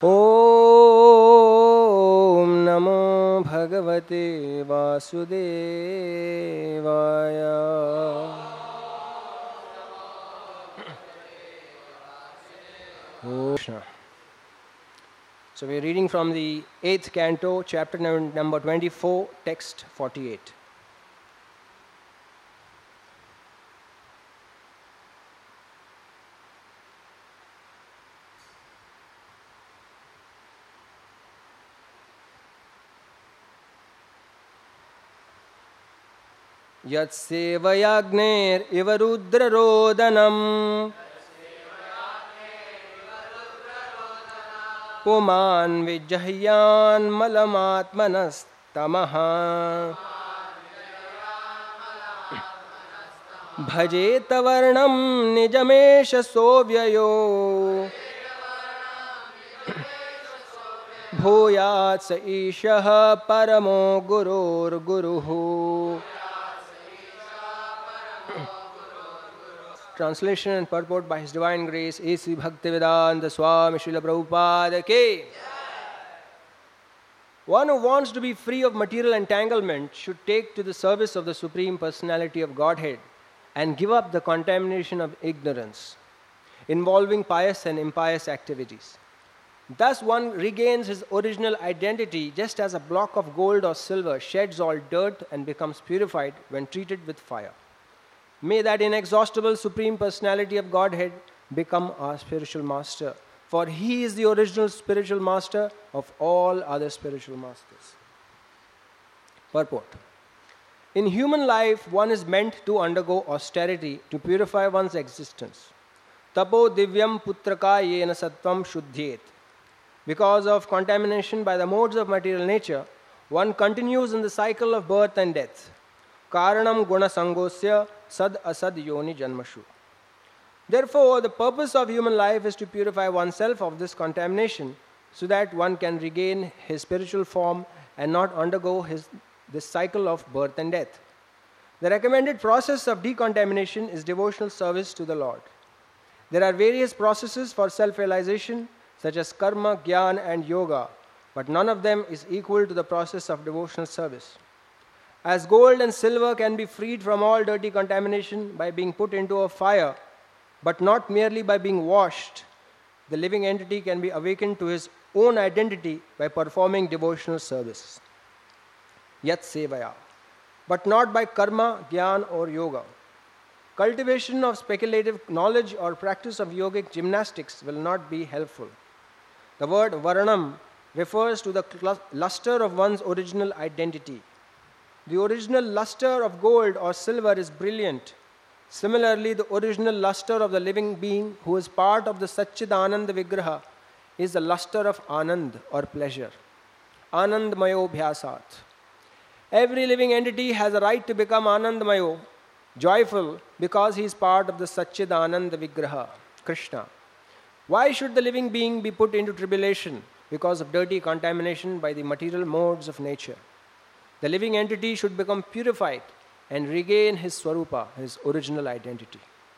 ॐ नमो भगवते वासुदेवाय। Krishna. So we are reading from the 8th canto, chapter number 24, text 48. यत्सेवयाग्नेरिव रुद्ररोदनम् पुमान् विजह्यान्मलमात्मनस्तमः भजेत वर्णं निजमेष सोऽव्ययो भूयात् स ईशः परमो गुरोर्गुरुः। Translation and purport by His Divine Grace A.C. Bhaktivedanta Swami Srila Prabhupada Ki. One who wants to be free of material entanglement should take to the service of the Supreme Personality of Godhead and give up the contamination of ignorance involving pious and impious activities. Thus one regains his original identity, just as a block of gold or silver sheds all dirt and becomes purified when treated with fire. May that inexhaustible Supreme Personality of Godhead become our spiritual master, for He is the original spiritual master of all other spiritual masters. Purport. In human life, one is meant to undergo austerity to purify one's existence. Tapo divyam putraka yena sattvam shuddhyet. Because of contamination by the modes of material nature, one continues in the cycle of birth and death. Karanam guna sangosya sad asad yoni janmashu. Therefore, the purpose of human life is to purify oneself of this contamination so that one can regain his spiritual form and not undergo this cycle of birth and death. The recommended process of decontamination is devotional service to the Lord. There are various processes for self-realization such as karma, jnana and yoga, but none of them is equal to the process of devotional service. As gold and silver can be freed from all dirty contamination by being put into a fire, but not merely by being washed, the living entity can be awakened to his own identity by performing devotional service. Yat sevaya. But not by karma, jnana or yoga. Cultivation of speculative knowledge or practice of yogic gymnastics will not be helpful. The word varnam refers to the luster of one's original identity. The original luster of gold or silver is brilliant. Similarly, the original luster of the living being who is part of the Satchidananda Vigraha is the luster of Anand or pleasure. Anandmayo bhyasat. Every living entity has a right to become Anandmayo, joyful, because he is part of the Satchidananda Vigraha, Krishna. Why should the living being be put into tribulation because of dirty contamination by the material modes of nature? The living entity should become purified and regain his swarupa, his original identity.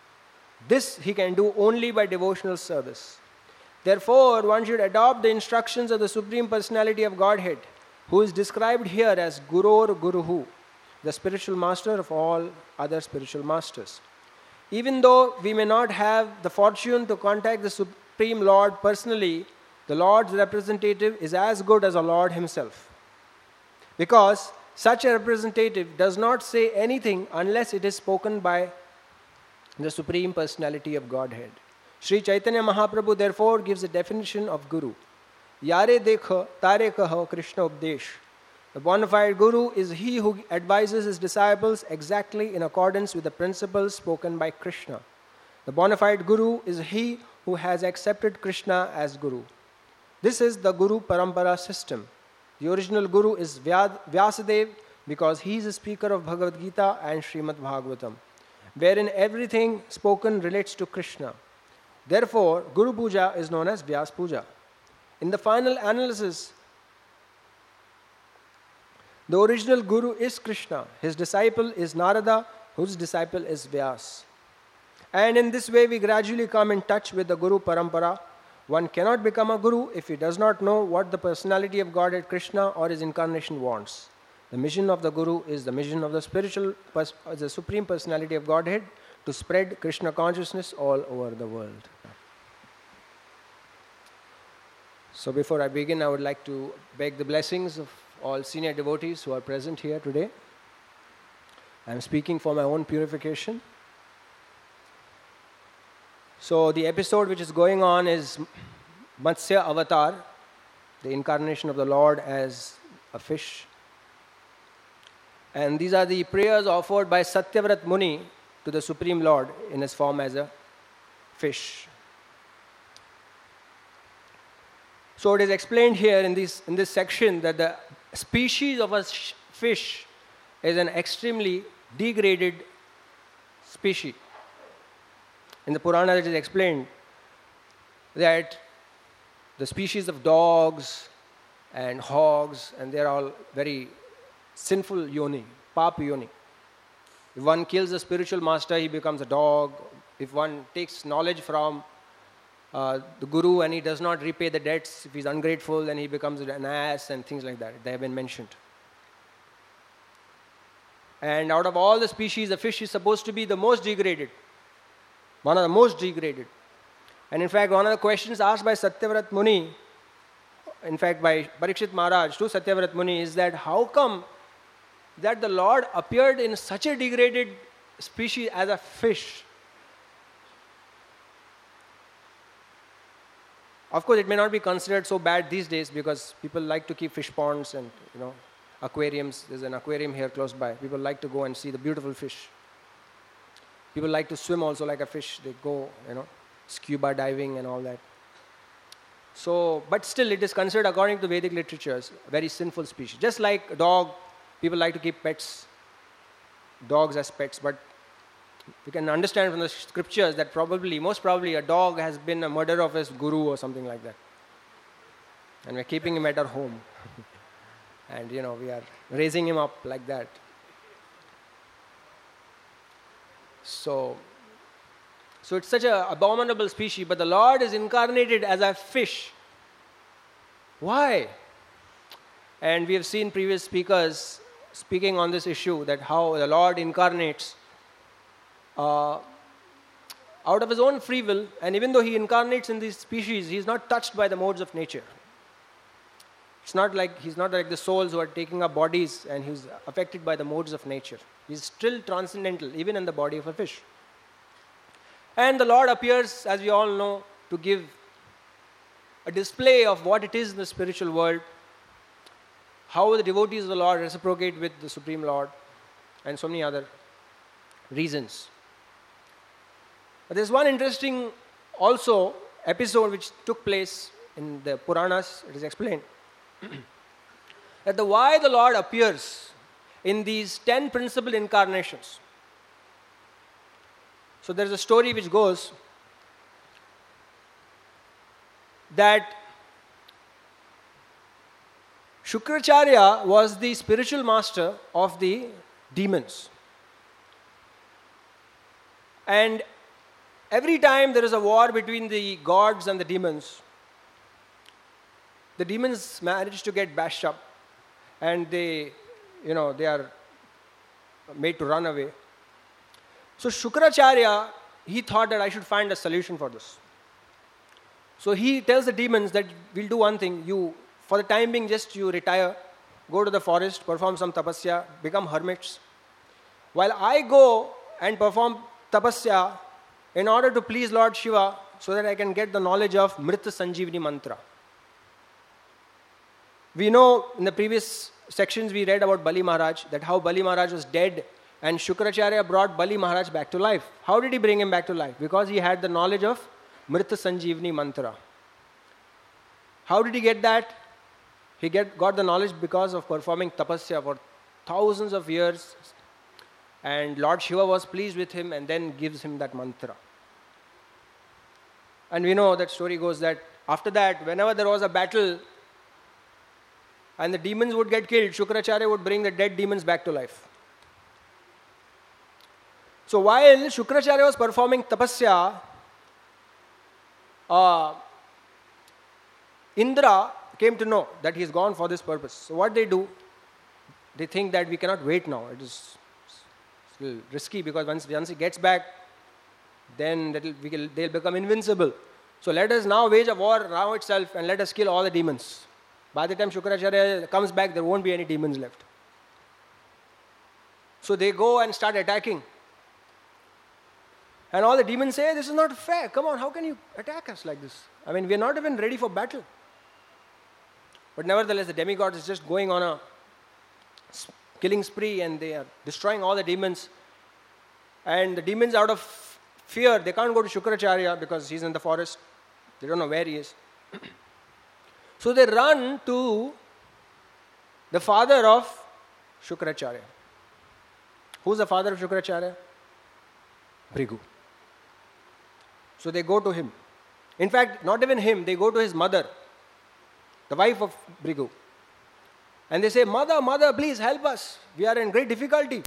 This he can do only by devotional service. Therefore, one should adopt the instructions of the Supreme Personality of Godhead, who is described here as Guror Guruhu, the spiritual master of all other spiritual masters. Even though we may not have the fortune to contact the Supreme Lord personally, the Lord's representative is as good as the Lord himself. Because such a representative does not say anything unless it is spoken by the Supreme Personality of Godhead. Sri Chaitanya Mahaprabhu therefore gives a definition of Guru. Yare dekho tare kaho Krishna updesh. The bona fide Guru is he who advises his disciples exactly in accordance with the principles spoken by Krishna. The bona fide Guru is he who has accepted Krishna as Guru. This is the Guru Parampara system. The original Guru is Vyasadeva because he is a speaker of Bhagavad Gita and Srimad Bhagavatam, wherein everything spoken relates to Krishna. Therefore, Guru Puja is known as Vyas Puja. In the final analysis, the original Guru is Krishna. His disciple is Narada, whose disciple is Vyas. And in this way, we gradually come in touch with the Guru Parampara, One cannot become a guru if he does not know what the personality of Godhead Krishna or his incarnation wants. The mission of the guru is the mission of the the Supreme Personality of Godhead to spread Krishna consciousness all over the world. So before I begin, I would like to beg the blessings of all senior devotees who are present here today. I am speaking for my own purification. So the episode which is going on is Matsya Avatar, the incarnation of the Lord as a fish. And these are the prayers offered by Satyavrat Muni to the Supreme Lord in his form as a fish. So it is explained here in this section that the species of a fish is an extremely degraded species. In the Purana it is explained that the species of dogs and hogs, and they are all very sinful yoni, pap yoni. If one kills a spiritual master, he becomes a dog. If one takes knowledge from the guru and he does not repay the debts, if he is ungrateful, then he becomes an ass and things like that. They have been mentioned. And out of all the species, the fish is supposed to be the most degraded. One of the most degraded. And in fact, one of the questions asked by Satyavrat Muni, in fact by Parikshit Maharaj to Satyavrat Muni, is that how come that the Lord appeared in such a degraded species as a fish? Of course, it may not be considered so bad these days because people like to keep fish ponds and aquariums. There's an aquarium here close by. People like to go and see the beautiful fish. People like to swim also like a fish. They go, scuba diving and all that. So, but still it is considered according to Vedic literatures a very sinful species. Just like a dog, people like to keep pets, dogs as pets, but we can understand from the scriptures that most probably a dog has been a murderer of his guru or something like that. And we're keeping him at our home. And we are raising him up like that. So it's such an abominable species, but the Lord is incarnated as a fish. Why? And we have seen previous speakers speaking on this issue, that how the Lord incarnates out of his own free will, and even though he incarnates in these species, he is not touched by the modes of nature. He's not like the souls who are taking up bodies and he's affected by the modes of nature. He's still transcendental, even in the body of a fish. And the Lord appears, as we all know, to give a display of what it is in the spiritual world, how the devotees of the Lord reciprocate with the Supreme Lord, and so many other reasons. But there's one interesting also episode which took place in the Puranas. It is explained that why the Lord appears in these 10 principal incarnations. So there is a story which goes that Shukracharya was the spiritual master of the demons. And every time there is a war between the gods and the demons manage to get bashed up and they are made to run away. So Shukracharya, he thought that I should find a solution for this. So he tells the demons that we'll do one thing, for the time being just you retire, go to the forest, perform some tapasya, become hermits. While I go and perform tapasya in order to please Lord Shiva so that I can get the knowledge of Mrita Sanjeevani mantra. We know in the previous sections we read about Bali Maharaj, that how Bali Maharaj was dead and Shukracharya brought Bali Maharaj back to life. How did he bring him back to life? Because he had the knowledge of Mrita Sanjeevani mantra. How did he get that? He got the knowledge because of performing tapasya for thousands of years, and Lord Shiva was pleased with him and then gives him that mantra. And we know that story goes that after that, whenever there was a battle and the demons would get killed, Shukracharya would bring the dead demons back to life. So while Shukracharya was performing tapasya, Indra came to know that he's gone for this purpose. So what they do, they think that we cannot wait now. It is still risky because once he gets back, then they'll become invincible. So let us now wage a war now itself and let us kill all the demons. By the time Shukracharya comes back, there won't be any demons left. So they go and start attacking. And all the demons say, this is not fair. Come on, how can you attack us like this? I mean, we are not even ready for battle. But nevertheless, the demigod is just going on a killing spree and they are destroying all the demons. And the demons, out of fear, they can't go to Shukracharya because he's in the forest. They don't know where he is. So they run to the father of Shukracharya. Who's the father of Shukracharya? Bhrigu. So they go to him. In fact, not even him, they go to his mother, the wife of Bhrigu. And they say, Mother, please help us. We are in great difficulty.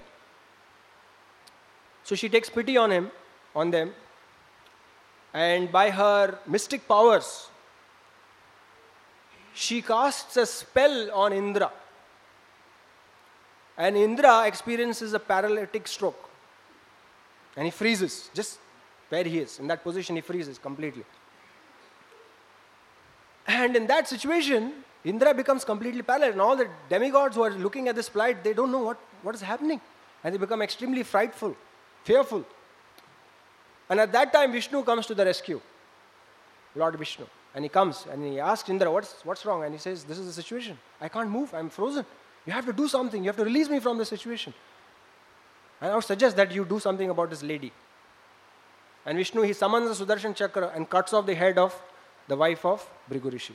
So she takes pity on them. And by her mystic powers, she casts a spell on Indra. And Indra experiences a paralytic stroke. And he freezes, just where he is. In that position, he freezes completely. And in that situation, Indra becomes completely paralyzed. And all the demigods who are looking at this plight, they don't know what is happening. And they become extremely frightful, fearful. And at that time, Vishnu comes to the rescue. Lord Vishnu. And he comes and he asks Indra, what's wrong? And he says, this is the situation. I can't move. I'm frozen. You have to do something. You have to release me from the situation. And I would suggest that you do something about this lady. And Vishnu, he summons the Sudarshan Chakra and cuts off the head of the wife of Bhrigu Rishi.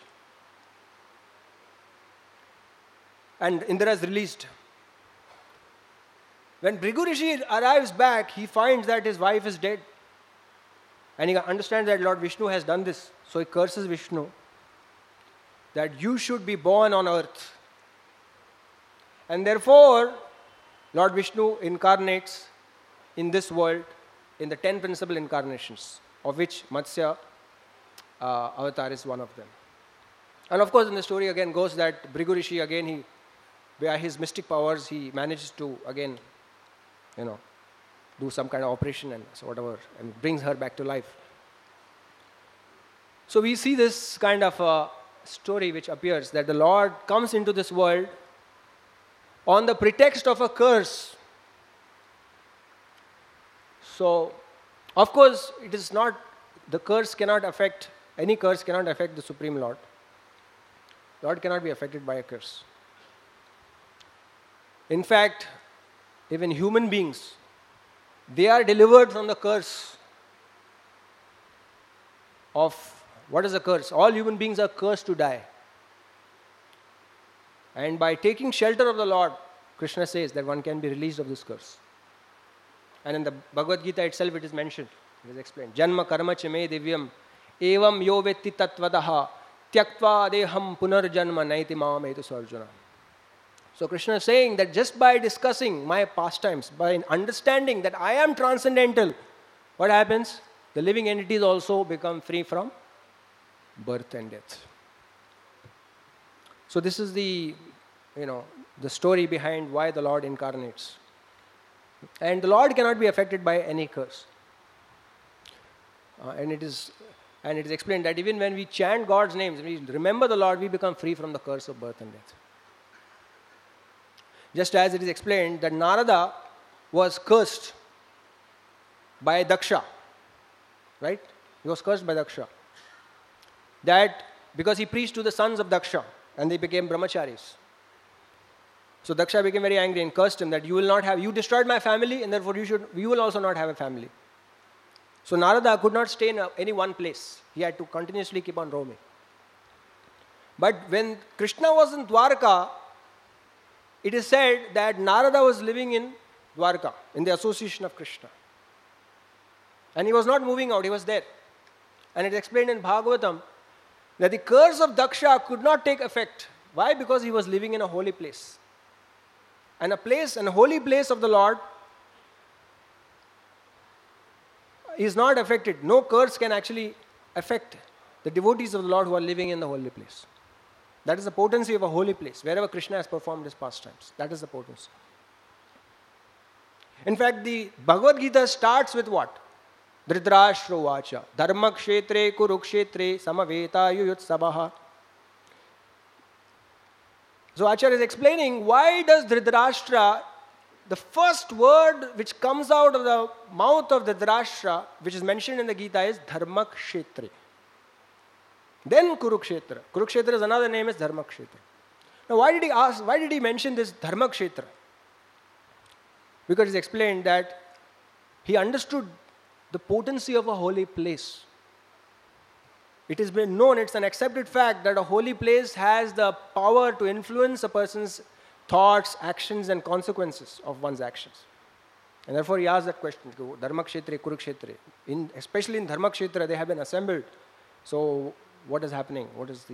And Indra is released. When Bhrigu Rishi arrives back, he finds that his wife is dead. And he understands that Lord Vishnu has done this. So he curses Vishnu that you should be born on earth. And therefore, Lord Vishnu incarnates in this world in the 10 principal incarnations, of which Matsya avatar is one of them. And of course, in the story again goes that Bhrigu Rishi again, by his mystic powers, he manages to again, do some kind of operation and so whatever, and brings her back to life. So we see this kind of a story which appears that the Lord comes into this world on the pretext of a curse. So, of course, it is not, the curse cannot affect, any curse cannot affect the Supreme Lord. Lord cannot be affected by a curse. In fact, even human beings, they are delivered from the curse of, what is a curse? All human beings are cursed to die. And by taking shelter of the Lord, Krishna says that one can be released of this curse. And in the Bhagavad Gita itself it is mentioned, it is explained. Janma karma chame divyam evam yo vetti tatvadaha tyaktva deham punarjanma naiti maam etu sarjuna. So Krishna is saying that just by discussing my pastimes, by understanding that I am transcendental, what happens? The living entities also become free from birth and death. So this is the story behind why the Lord incarnates. And the Lord cannot be affected by any curse. And it is explained that even when we chant God's names, we remember the Lord, we become free from the curse of birth and death. Just as it is explained that Narada was cursed by Daksha. Right? He was cursed by Daksha. That because he preached to the sons of Daksha and they became brahmacharis. So Daksha became very angry and cursed him that you destroyed my family and therefore you will also not have a family. So Narada could not stay in any one place. He had to continuously keep on roaming. But when Krishna was in Dwarka, it is said that Narada was living in Dwarka, in the association of Krishna. And he was not moving out, he was there. And it is explained in Bhagavatam that the curse of Daksha could not take effect. Why? Because he was living in a holy place. And a holy place of the Lord is not affected. No curse can actually affect the devotees of the Lord who are living in the holy place. That is the potency of a holy place, wherever Krishna has performed his pastimes. That is the potency. In fact, the Bhagavad Gita starts with what? Dhritarashtra Vacha. Dharma kshetre kurukshetre samaveta yuyutsabaha. So Acharya is explaining why does Dhritarashtra, the first word which comes out of the mouth of Dhritarashtra, which is mentioned in the Gita, is Dharma kshetre. Then Kurukshetra. Kurukshetra's another name is Dharma kshetra. Now why did he mention this Dharma kshetra? Because it's explained that he understood the potency of a holy place. It has been known, it's an accepted fact that a holy place has the power to influence a person's thoughts, actions and consequences of one's actions. And therefore he asked that question, Dharma kshetra, Kurukshetra. Especially in Dharma kshetra, they have been assembled. So what is happening?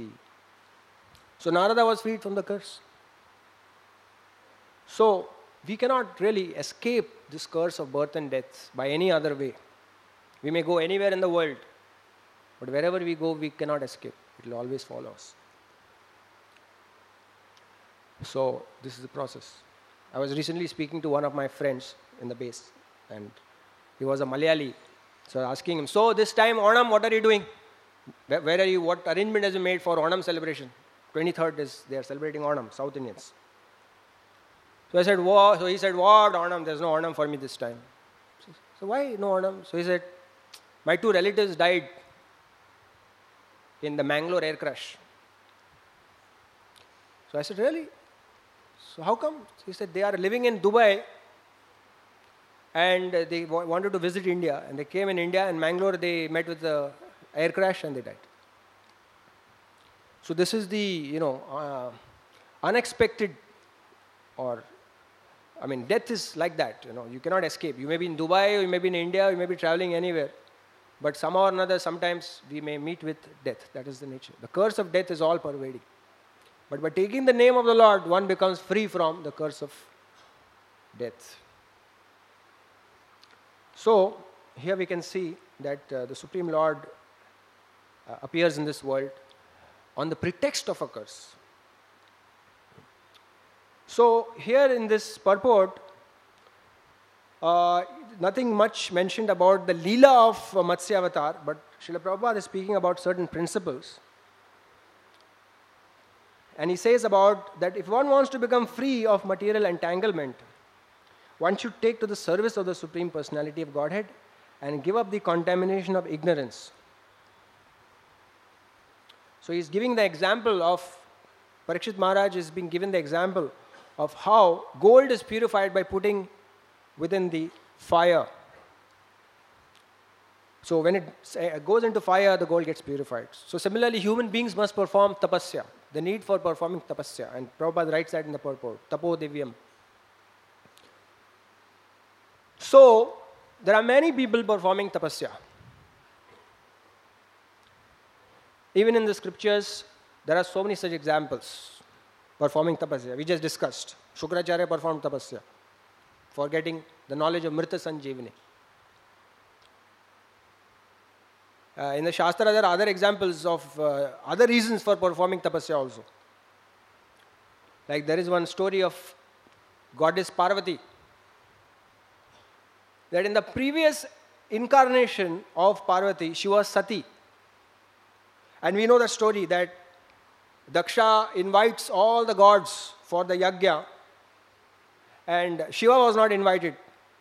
So Narada was freed from the curse. So we cannot really escape this curse of birth and death by any other way. We may go anywhere in the world, but wherever we go, we cannot escape. It will always follow us. So this is the process. I was recently speaking to one of my friends in the base, and he was a Malayali. So I was asking him, so this time Onam, what are you doing? Where are you? What arrangement has been made for Onam celebration? 23rd they are celebrating Onam, South Indians. So I said, what? So he said, what Onam? There's no Onam for me this time. So why no Onam? So he said, my 2 relatives died in the Mangalore air crash. So I said, really? So how come? So he said, they are living in Dubai and they wanted to visit India. And they came in India and Mangalore, they met with the air crash and they died. So this is the, unexpected death is like that, you cannot escape. You may be in Dubai, or you may be in India, you may be traveling anywhere. But somehow or another, sometimes we may meet with death. That is the nature. The curse of death is all pervading. But by taking the name of the Lord, one becomes free from the curse of death. So, here we can see that the Supreme Lord appears in this world on the pretext of a curse. So, here in this purport, nothing much mentioned about the Leela of Matsya Avatar, but Srila Prabhupada is speaking about certain principles. And he says about that if one wants to become free of material entanglement, one should take to the service of the Supreme Personality of Godhead and give up the contamination of ignorance. So he's giving the example of, Parikshit Maharaj is being given the example of how gold is purified by putting within the fire. So when it goes into fire, the gold gets purified. So similarly, human beings must perform tapasya, the need for performing tapasya. And Prabhupada writes that in the purport, tapo divyam. So, there are many people performing tapasya. Even in the scriptures, there are so many such examples performing tapasya. We just discussed. Shukracharya performed tapasya for getting the knowledge of Mrita Sanjeevani. In the Shastra, there are other examples of other reasons for performing tapasya also. Like there is one story of goddess Parvati, that in the previous incarnation of Parvati, she was Sati. And we know the story that Daksha invites all the gods for the yajna and Shiva was not invited.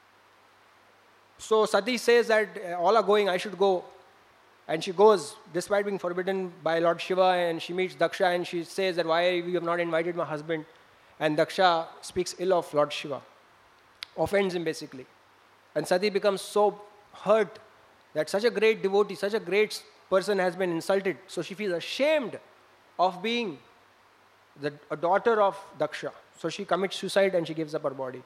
So Sati says that all are going, I should go. And she goes, despite being forbidden by Lord Shiva, and she meets Daksha and she says that why you have not invited my husband. And Daksha speaks ill of Lord Shiva, offends him basically. And Sati becomes so hurt that such a great devotee, such a great person has been insulted. So she feels ashamed of being a daughter of Daksha. So she commits suicide and she gives up her body.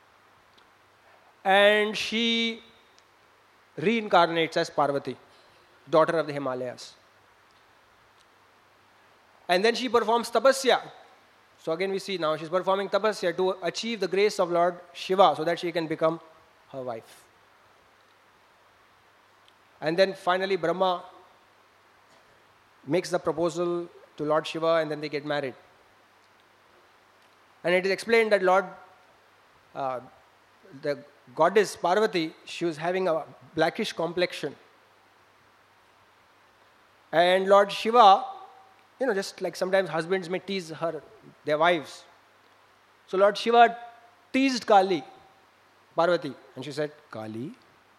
And she reincarnates as Parvati, daughter of the Himalayas. And then she performs tapasya. So again we see now she's performing tapasya to achieve the grace of Lord Shiva so that she can become her wife. And then finally Brahma makes the proposal to Lord Shiva, and then they get married. And it is explained that the goddess Parvati, she was having a blackish complexion. And Lord Shiva, just like sometimes husbands may tease their wives. So Lord Shiva teased Kali, Parvati, and she said, Kali?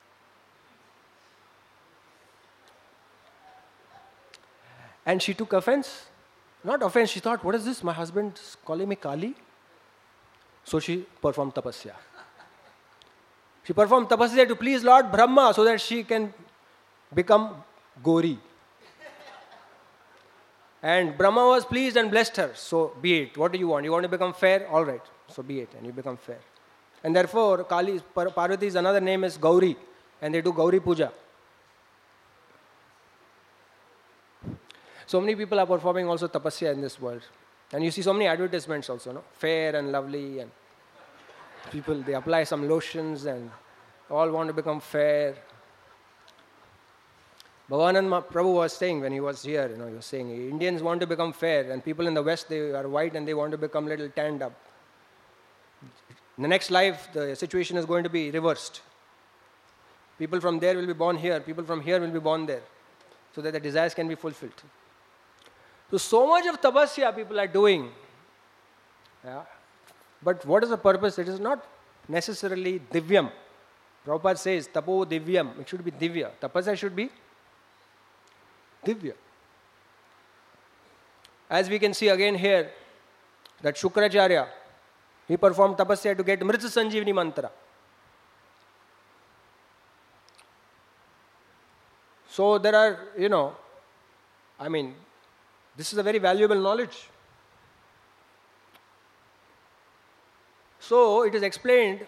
And she took offense. Not offense, she thought, what is this? My husband is calling me Kali? So she performed tapasya. She performed tapasya to please Lord Brahma so that she can become Gauri. And Brahma was pleased and blessed her. So be it. What do you want? You want to become fair? All right. So be it. And you become fair. And therefore, Parvati's another name is Gauri. And they do Gauri Puja. So many people are performing also tapasya in this world. And you see so many advertisements also, no? Fair and lovely. And people, they apply some lotions and all want to become fair. Bhavanand Prabhu was saying when he was here, he was saying, Indians want to become fair, and people in the West, they are white and they want to become a little tanned up. In the next life, the situation is going to be reversed. People from there will be born here, people from here will be born there, so that the desires can be fulfilled. So much of tapasya people are doing. Yeah. But what is the purpose? It is not necessarily divyam. Prabhupada says, tapo divyam. It should be divya. Tapasya should be divya. As we can see again here, that Shukracharya, he performed tapasya to get Mrita Sanjeevani mantra. So there are, this is a very valuable knowledge. So it is explained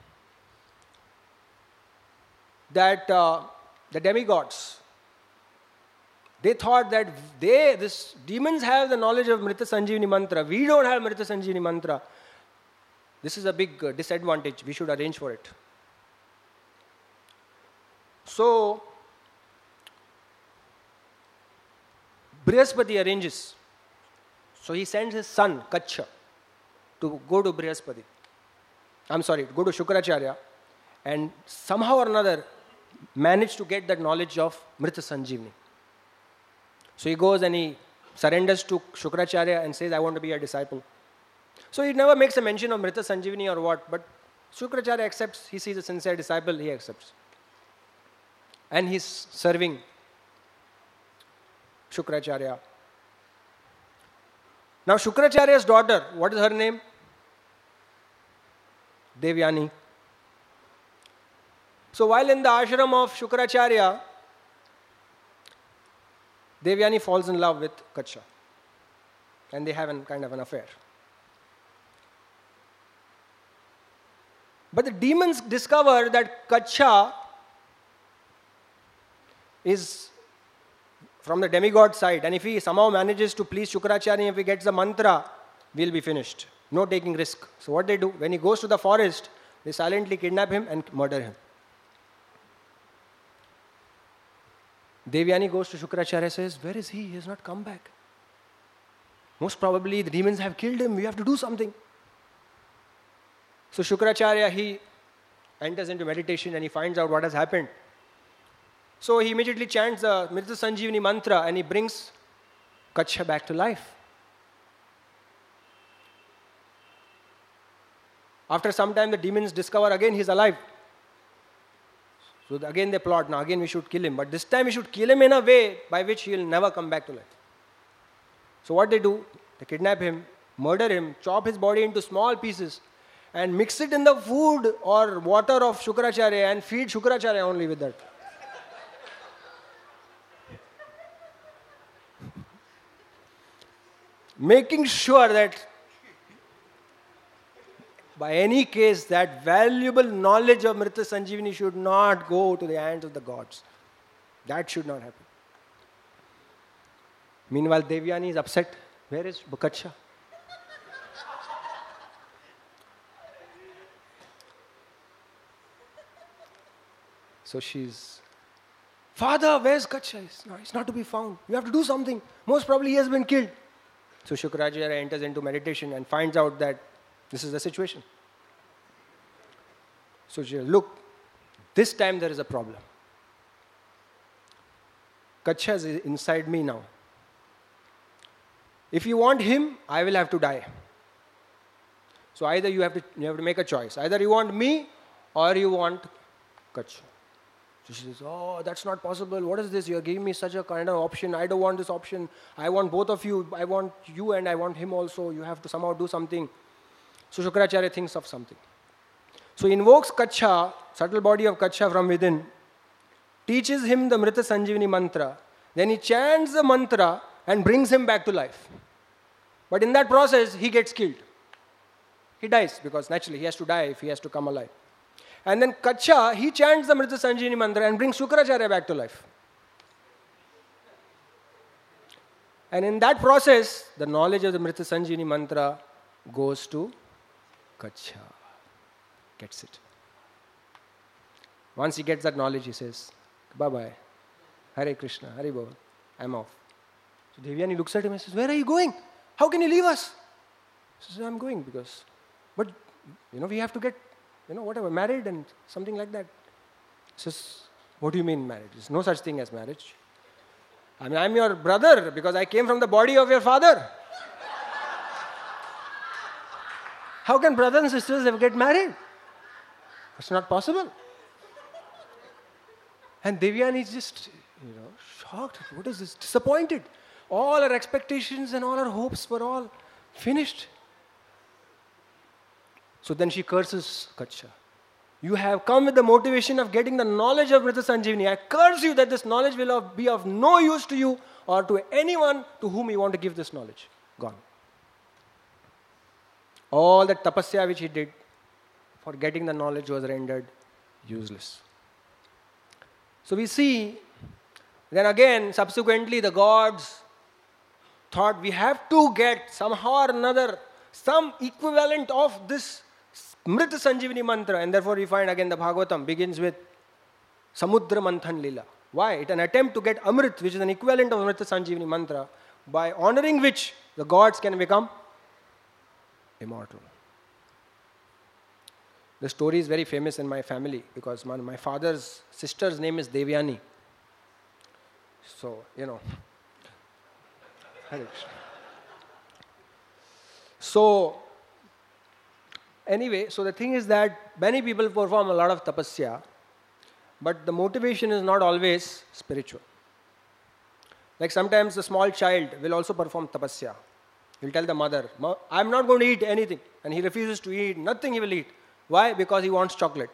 that the demigods, they thought that these demons have the knowledge of Mrita Sanjeevani mantra. We don't have Mrita Sanjeevani mantra. This is a big disadvantage. We should arrange for it. So Brihaspati arranges. So he sends his son, Kacha, to go to Brihaspati. Go to Shukracharya, and somehow or another manage to get that knowledge of Mrita Sanjeevani. So he goes and he surrenders to Shukracharya and says, I want to be your disciple. So he never makes a mention of Mrita Sanjeevani or what, but Shukracharya accepts. He sees a sincere disciple, he accepts. And he's serving Shukracharya. Now Shukracharya's daughter, what is her name? Devyani. So while in the ashram of Shukracharya, Devyani falls in love with Kacha. And they have kind of an affair. But the demons discover that Kacha is from the demigod side. And if he somehow manages to please Shukracharya, if he gets the mantra, we'll be finished. No taking risk. So what they do, when he goes to the forest, they silently kidnap him and murder him. Devyani goes to Shukracharya and says, where is he? He has not come back. Most probably the demons have killed him. We have to do something. So Shukracharya, he enters into meditation and he finds out what has happened. So he immediately chants the Mrita Sanjeevani mantra and he brings Kacha back to life. After some time, the demons discover again he's alive. So again they plot, now again we should kill him. But this time we should kill him in a way by which he will never come back to life. So what they do, they kidnap him, murder him, chop his body into small pieces and mix it in the food or water of Shukracharya and feed Shukracharya only with that. Making sure that by any case, that valuable knowledge of Mrita Sanjeevani should not go to the hands of the gods. That should not happen. Meanwhile, Devyani is upset. Where is Kacha? So she's Father, where's Kacha? He's not to be found. You have to do something. Most probably he has been killed. So Shukracharya enters into meditation and finds out that this is the situation. So she says, look, this time there is a problem. Kacha is inside me now. If you want him, I will have to die. So either you have to make a choice. Either you want me or you want Kacha. So she says, oh, that's not possible. What is this? You are giving me such a kind of option. I don't want this option. I want both of you. I want you and I want him also. You have to somehow do something. So Shukracharya thinks of something. So he invokes Kacha, subtle body of Kacha from within, teaches him the Mrita Sanjeevani mantra. Then he chants the mantra and brings him back to life. But in that process, he gets killed. He dies because naturally he has to die if he has to come alive. And then Kacha, he chants the Mrita Sanjeevani mantra and brings Shukracharya back to life. And in that process, the knowledge of the Mrita Sanjeevani mantra goes to Kacha. Gets it. Once he gets that knowledge, he says, bye-bye. Hare Krishna, Hare Bol. I'm off. So Devyani looks at him and says, where are you going? How can you leave us? He says, I'm going because, but we have to get, whatever, married and something like that. He says, what do you mean marriage? There's no such thing as marriage. I mean, I'm your brother because I came from the body of your father. How can brothers and sisters ever get married? It's not possible. And Devyani is just, shocked. What is this? Disappointed. All our expectations and all our hopes were all finished. So then she curses Kacha. You have come with the motivation of getting the knowledge of Mrita Sanjeevani. I curse you that this knowledge will be of no use to you or to anyone to whom you want to give this knowledge. Gone. All that tapasya which he did for getting the knowledge was rendered useless. So we see, then again, subsequently the gods thought we have to get somehow or another some equivalent of this Mrita Sanjeevani mantra, and therefore we find again the Bhagavatam begins with Samudra Manthan Lila. Why? It's an attempt to get Amrit, which is an equivalent of Mrita Sanjeevani mantra, by honoring which the gods can become immortal. The story is very famous in my family because my father's sister's name is Devyani. So, So, anyway, so the thing is that many people perform a lot of tapasya, but the motivation is not always spiritual. Like sometimes a small child will also perform tapasya. He'll tell the mother, I'm not going to eat anything. And he refuses to eat, nothing he will eat. Why? Because he wants chocolate.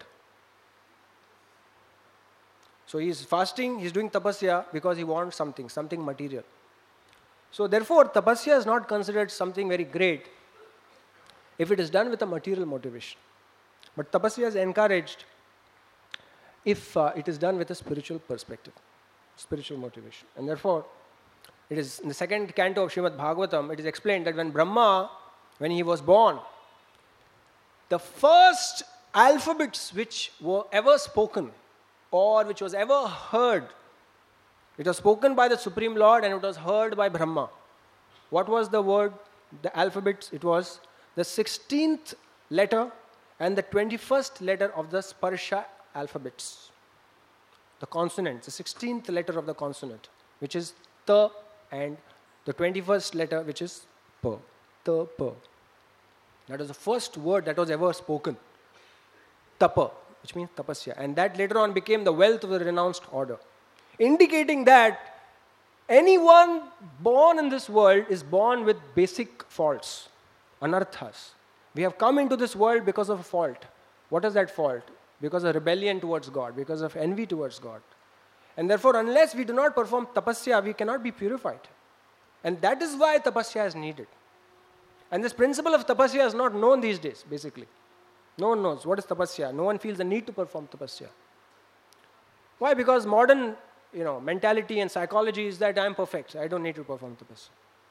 So he is fasting, he is doing tapasya because he wants something material. So therefore, tapasya is not considered something very great if it is done with a material motivation. But tapasya is encouraged if it is done with a spiritual perspective, spiritual motivation. And therefore, it is in the second canto of Srimad Bhagavatam, it is explained that when Brahma, when he was born, the first alphabets which were ever spoken or which was ever heard, it was spoken by the Supreme Lord and it was heard by Brahma. What was the word, the alphabets? It was the 16th letter and the 21st letter of the Sparsha alphabets. The consonants, the 16th letter of the consonant, which is Ta, and the 21st letter, which is Pa. Ta, Pa. That was the first word that was ever spoken. Tapa, which means tapasya. And that later on became the wealth of the renounced order. Indicating that anyone born in this world is born with basic faults, anarthas. We have come into this world because of a fault. What is that fault? Because of rebellion towards God, because of envy towards God. And therefore, unless we do not perform tapasya, we cannot be purified. And that is why tapasya is needed. And this principle of tapasya is not known these days, basically. No one knows what is tapasya. No one feels the need to perform tapasya. Why? Because modern mentality and psychology is that I am perfect. I don't need to perform tapasya.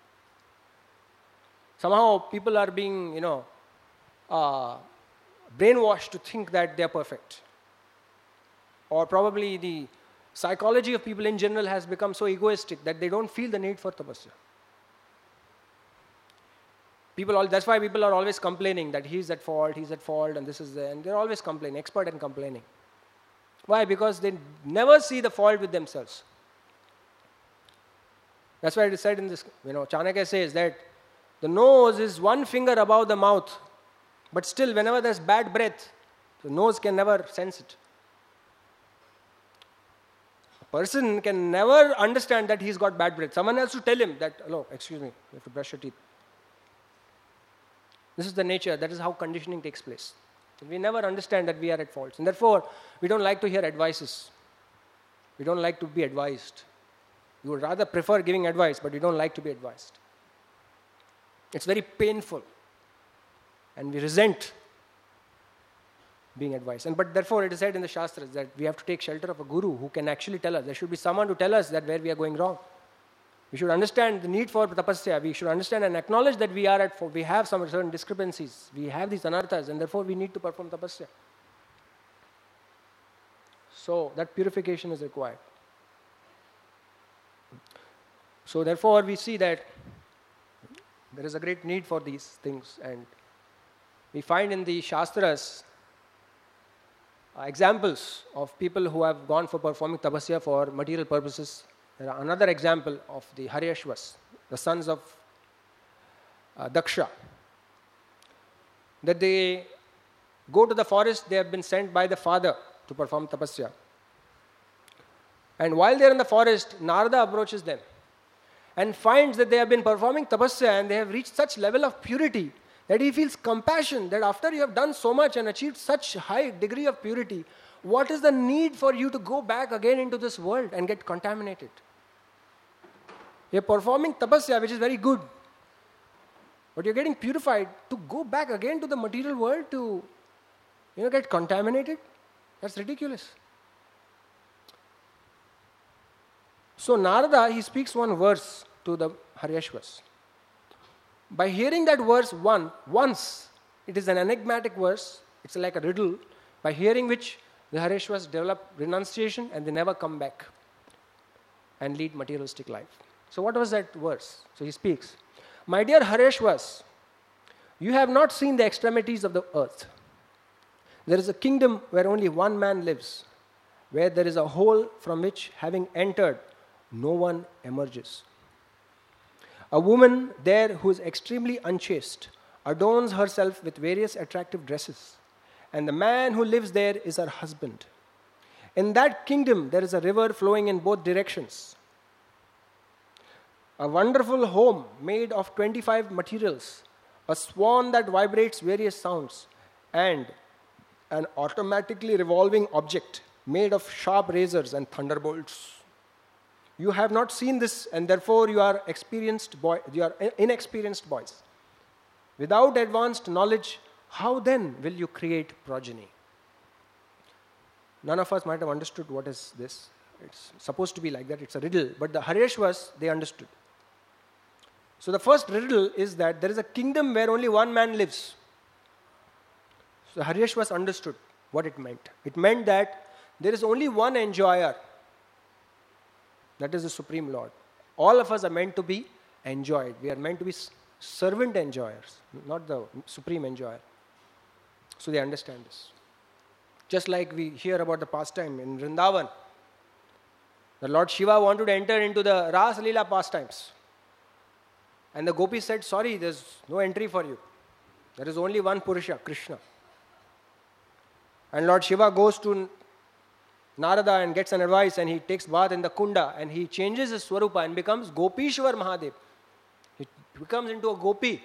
Somehow people are being, brainwashed to think that they are perfect. Or probably the Psychology of people in general has become so egoistic that they don't feel the need for tapasya. That's why people are always complaining that he's at fault, and this is there, and they're always complaining, expert in complaining. Why? Because they never see the fault with themselves. That's why it is said in this, Chanakya says that the nose is one finger above the mouth, but still whenever there's bad breath, the nose can never sense it. A person can never understand that he's got bad breath. Someone else to tell him that, hello, excuse me, you have to brush your teeth. This is the nature, that is how conditioning takes place. We never understand that we are at fault. And therefore, we don't like to hear advices. We don't like to be advised. We would rather prefer giving advice, but we don't like to be advised. It's very painful. And we resent being advised. But therefore, it is said in the Shastras that we have to take shelter of a guru who can actually tell us. There should be someone to tell us that where we are going wrong. We should understand the need for tapasya. We should understand and acknowledge that we have some certain discrepancies. We have these anarthas, and therefore we need to perform tapasya. So that purification is required. So therefore we see that there is a great need for these things, and we find in the Shastras examples of people who have gone for performing tapasya for material purposes. There are another example of the Haryashvas, the sons of Daksha. That they go to the forest, they have been sent by the father to perform tapasya. And while they are in the forest, Narada approaches them and finds that they have been performing tapasya and they have reached such level of purity that he feels compassion that after you have done so much and achieved such high degree of purity, what is the need for you to go back again into this world and get contaminated? You're performing tapasya, which is very good, but you're getting purified to go back again to the material world to, get contaminated? That's ridiculous. So Narada, he speaks one verse to the Haryashvas. By hearing that verse once, it is an enigmatic verse, it's like a riddle, by hearing which the Haryashvas develop renunciation and they never come back and lead materialistic life. So what was that verse? So he speaks, "My dear Haryashvas, you have not seen the extremities of the earth. There is a kingdom where only one man lives, where there is a hole from which, having entered, no one emerges. A woman there who is extremely unchaste adorns herself with various attractive dresses, and the man who lives there is her husband. In that kingdom there is a river flowing in both directions, a wonderful home made of 25 materials, a swan that vibrates various sounds, and an automatically revolving object made of sharp razors and thunderbolts. You have not seen this, and therefore you are inexperienced boys. Without advanced knowledge, how then will you create progeny?" None of us might have understood what is this. It's supposed to be like that, it's a riddle. But the Haryashvas, they understood. So the first riddle is that there is a kingdom where only one man lives. So the Haryashvas understood what it meant. It meant that there is only one enjoyer. That is the Supreme Lord. All of us are meant to be enjoyed. We are meant to be servant enjoyers, not the supreme enjoyer. So they understand this. Just like we hear about the pastime in Vrindavan. The Lord Shiva wanted to enter into the Ras Leela pastimes. And the gopis said, "Sorry, there's no entry for you. There is only one Purusha, Krishna." And Lord Shiva goes to Narada and gets an advice, and he takes bath in the Kunda and he changes his Swarupa and becomes Gopishwar Mahadev. He becomes into a gopi.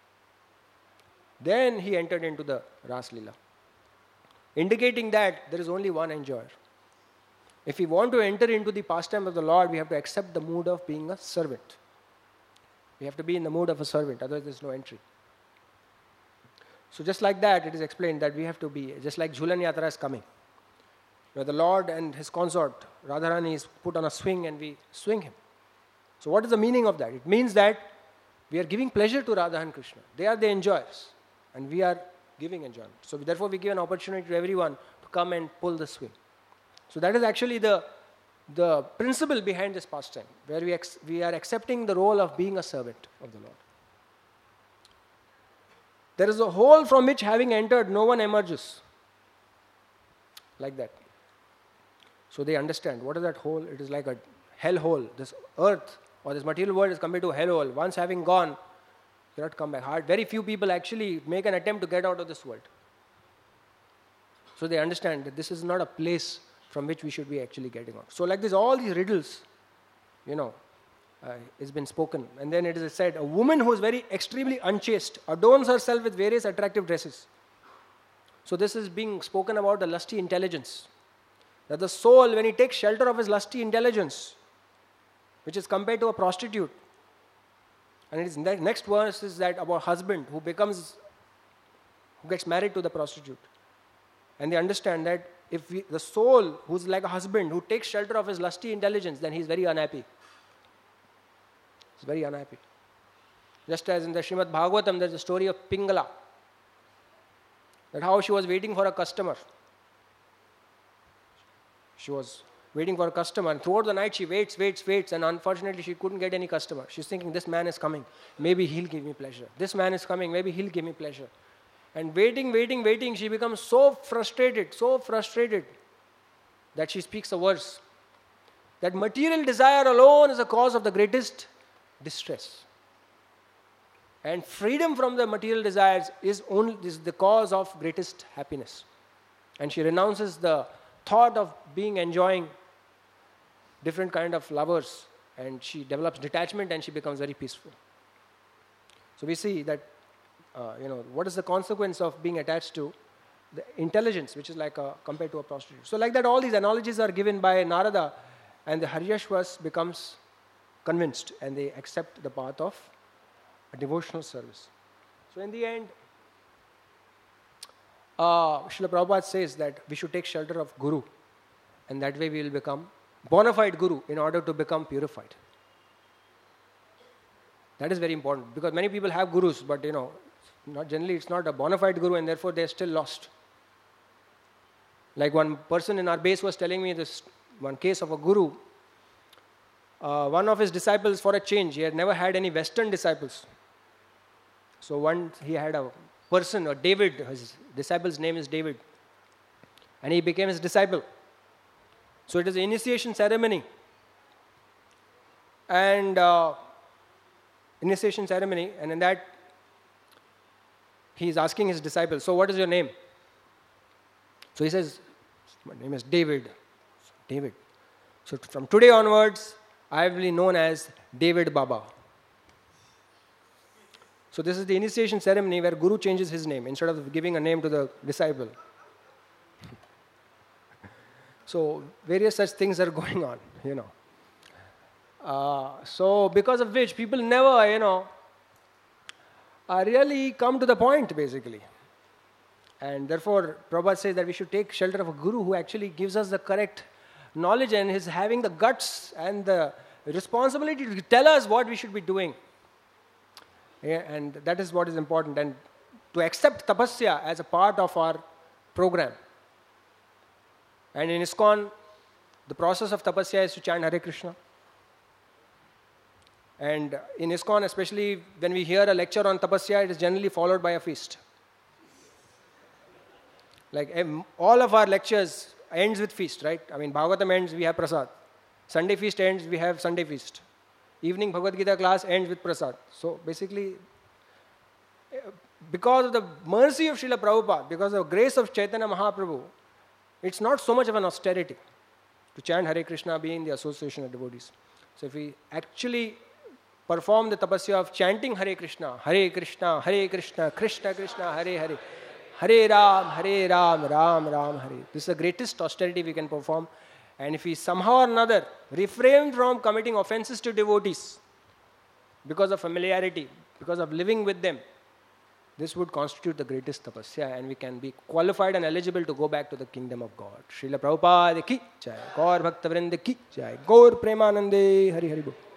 Then he entered into the Ras Leela, indicating that there is only one enjoyer. If we want to enter into the pastime of the Lord, we have to accept the mood of being a servant. We have to be in the mood of a servant, otherwise there is no entry. So just like that, it is explained that we have to be, just like Jhulan Yatra is coming, where the Lord and his consort, Radharani, is put on a swing and we swing him. So what is the meaning of that? It means that we are giving pleasure to Radha and Krishna. They are the enjoyers and we are giving enjoyment. So therefore we give an opportunity to everyone to come and pull the swing. So that is actually the the principle behind this pastime, where we are accepting the role of being a servant of the Lord. There is a hole from which, having entered, no one emerges. Like that. So they understand, what is that hole? It is like a hell hole. This earth or this material world is compared to a hell hole. Once having gone, you cannot come back. Very few people actually make an attempt to get out of this world. So they understand that this is not a place from which we should be actually getting out. So like this, all these riddles, it's been spoken. And then it is said, a woman who is very extremely unchaste adorns herself with various attractive dresses. So this is being spoken about the lusty intelligence. That the soul, when he takes shelter of his lusty intelligence, which is compared to a prostitute. And it is the next verse is that about husband who gets married to the prostitute. And they understand that if the soul who's like a husband who takes shelter of his lusty intelligence, then he's very unhappy. He's very unhappy. Just as in the Srimad Bhagavatam, there's a story of Pingala. That how she was waiting for a customer. She was waiting for a customer, and throughout the night she waits, and unfortunately she couldn't get any customer. She's thinking, this man is coming, maybe he'll give me pleasure. This man is coming, maybe he'll give me pleasure. And waiting, she becomes so frustrated that she speaks a verse. That material desire alone is the cause of the greatest distress. And freedom from the material desires is the cause of greatest happiness. And she renounces the thought of enjoying different kind of lovers, and she develops detachment and she becomes very peaceful. So we see that, what is the consequence of being attached to the intelligence, which is like compared to a prostitute. So like that, all these analogies are given by Narada, and the Haryashvas becomes convinced and they accept the path of a devotional service. So in the end, Srila Prabhupada says that we should take shelter of Guru, and that way we will become bona fide Guru in order to become purified. That is very important, because many people have Gurus, but not generally it's not a bona fide Guru, and therefore they are still lost. Like one person in our base was telling me this one case of a Guru. One of his disciples, for a change, he had never had any Western disciples. So once he had a person, or David, his disciple's name is David, and he became his disciple. So it is an initiation ceremony, and in that he is asking his disciple, so what is your name? So he says, my name is David. David. So from today onwards, I will be known as David Baba. So this is the initiation ceremony where Guru changes his name instead of giving a name to the disciple. So various such things are going on, So because of which people never, really come to the point, basically. And therefore, Prabhupada says that we should take shelter of a Guru who actually gives us the correct knowledge and is having the guts and the responsibility to tell us what we should be doing. Yeah, and that is what is important. And to accept tapasya as a part of our program. And in ISKCON, the process of tapasya is to chant Hare Krishna. And in ISKCON, especially when we hear a lecture on tapasya, it is generally followed by a feast. Like all of our lectures ends with feast, right? I mean, Bhagavatam ends, we have prasad. Sunday feast ends, we have Sunday feast. Evening Bhagavad Gita class ends with prasad. So basically, because of the mercy of Srila Prabhupada, because of the grace of Chaitanya Mahaprabhu, it's not so much of an austerity to chant Hare Krishna, be in the association of devotees. So if we actually perform the tapasya of chanting Hare Krishna, Krishna, Krishna Krishna, Hare Hare, Hare Ram, Ram Ram, Hare. This is the greatest austerity we can perform. And if we somehow or another refrain from committing offenses to devotees because of familiarity, because of living with them, this would constitute the greatest tapasya, and we can be qualified and eligible to go back to the kingdom of God. Srila Prabhupada ki jai, Gaur Bhakta Vrinda ki jai, Gaur Premanande, Hari Hari Bol.